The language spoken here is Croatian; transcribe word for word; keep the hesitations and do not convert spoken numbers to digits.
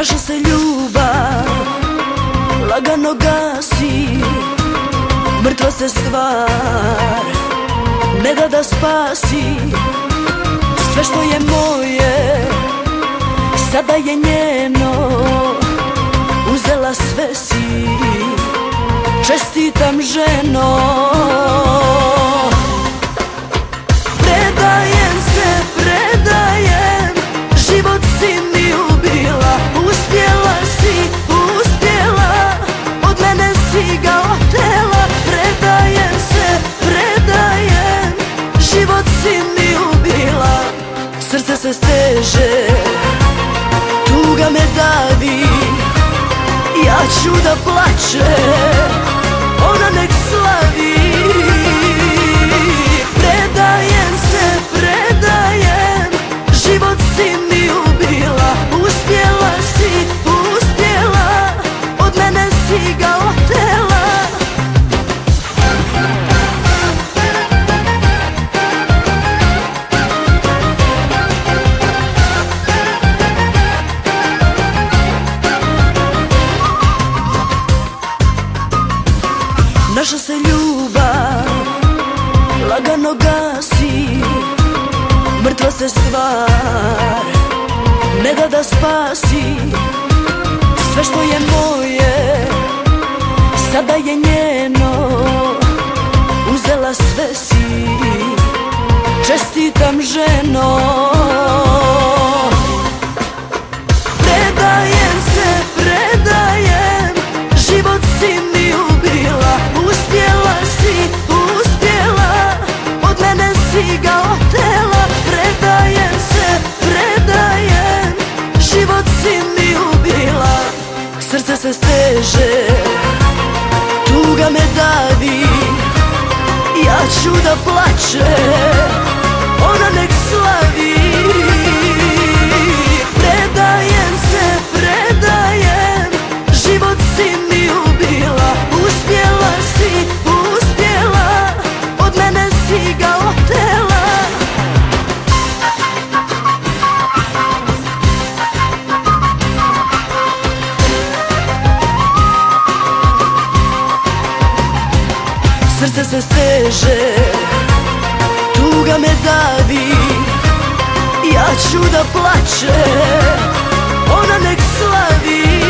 Naša se ljubav lagano gasi, mrtva se stvar ne da da spasi. Sve što je moje sada je njeno, uzela sve si, čestitam ženo. Predajem se, predajem, život si mi ubila. Uspjela si, uspjela, od mene si ga otela. Predajem se, predajem, život si mi ubila. Srce se steže, tuga me davi, ja ću da plačem, ona nek slavi. Predajem se, predajem, život si mi ubila. Uspjela si, uspjela, od mene si ga otela. Naša se ljubav lagano gasi, mrtva se stvar ne da da spasi. Sve što je moje sada je njeno, uzela sve si, čestitam ženo. Predajem se, predajem, život si mi ubila. Uspjela si, uspjela, od mene si ga otela. Predajem se, predajem, život si mi ubila. Srce se steže, tuga me davi, ja ću da plačem, ona nek slavi. Predajem se, predajem, život si mi ubila. Uspjela si, uspjela, od mene si ga otela. Srce se steže, tuga me davi, ja ću da plačem, ona nek slavi.